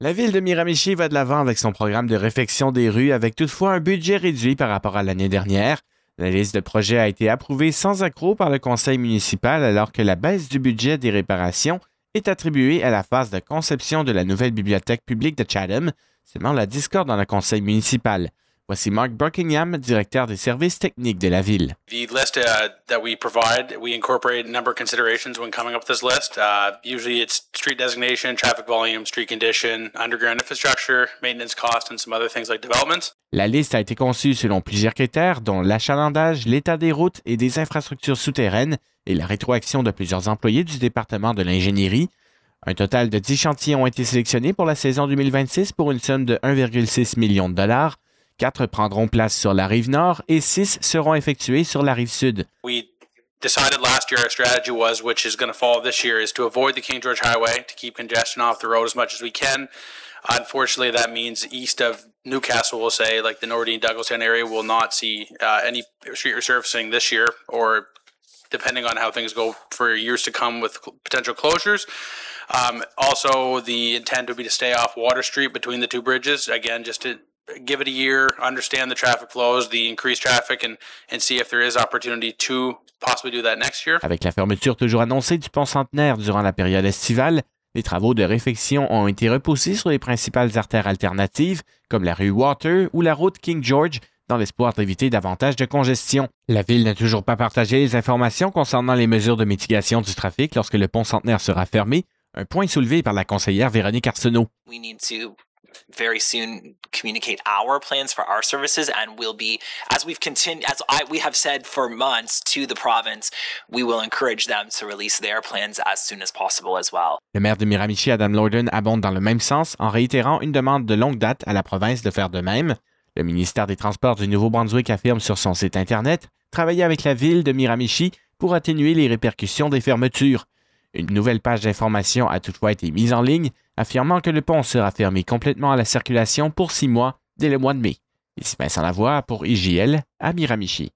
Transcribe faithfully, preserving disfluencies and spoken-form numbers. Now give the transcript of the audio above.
La ville de Miramichi va de l'avant avec son programme de réfection des rues avec toutefois un budget réduit par rapport à l'année dernière. La liste de projets a été approuvée sans accroc par le conseil municipal alors que la baisse du budget des réparations est attribuée à la phase de conception de la nouvelle bibliothèque publique de Chatham, seulement la discorde dans le conseil municipal. Voici Mark Buckingham, directeur des services techniques de la ville. The list uh, that we provide, we incorporate a number of considerations when coming up with this list. Uh, usually it's street designation, traffic volume, street condition, underground infrastructure, maintenance cost, and some other things like developments. La liste a été conçue selon plusieurs critères, dont l'achalandage, l'état des routes et des infrastructures souterraines et la rétroaction de plusieurs employés du département de l'ingénierie. Un total de dix chantiers ont été sélectionnés pour la saison deux mille vingt-six pour une somme de un virgule six million de dollars. Quatre prendront place sur la rive nord et six seront effectués sur la rive sud. We decided last year our strategy was, which is going to follow this year, is to avoid the King George Highway, to keep congestion off the road as much as we can. Unfortunately, that means east of Newcastle, we'll say, like the Northern Douglastown area, will not see uh, any street resurfacing this year, or depending on how things go for years to come with potential closures. Um, also, the intent would be to stay off Water Street between the two bridges, again, just to give it a year, understand the traffic flows, the increased traffic, and, and see if there is opportunity to possibly do that next year. Avec la fermeture toujours annoncée du pont Centenaire durant la période estivale, les travaux de réfection ont été repoussés sur les principales artères alternatives, comme la rue Water ou la route King George, dans l'espoir d'éviter davantage de congestion. La ville n'a toujours pas partagé les informations concernant les mesures de mitigation du trafic lorsque le pont Centenaire sera fermé, un point soulevé par la conseillère Véronique Arsenault. We need to very soon communicate our plans for our services, and we'll be, as we've continued, as I, we have said for months to the province, we will encourage them to release their plans as soon as possible as well. Le maire de Miramichi, Adam Lorden, abonde dans le même sens en réitérant une demande de longue date à la province de faire de même. Le ministère des Transports du Nouveau-Brunswick affirme sur son site Internet travailler avec la ville de Miramichi pour atténuer les répercussions des fermetures. Une nouvelle page d'information a toutefois été mise en ligne, affirmant que le pont sera fermé complètement à la circulation pour six mois dès le mois de mai. Ici Vincent Lavoie pour I J L à Miramichi.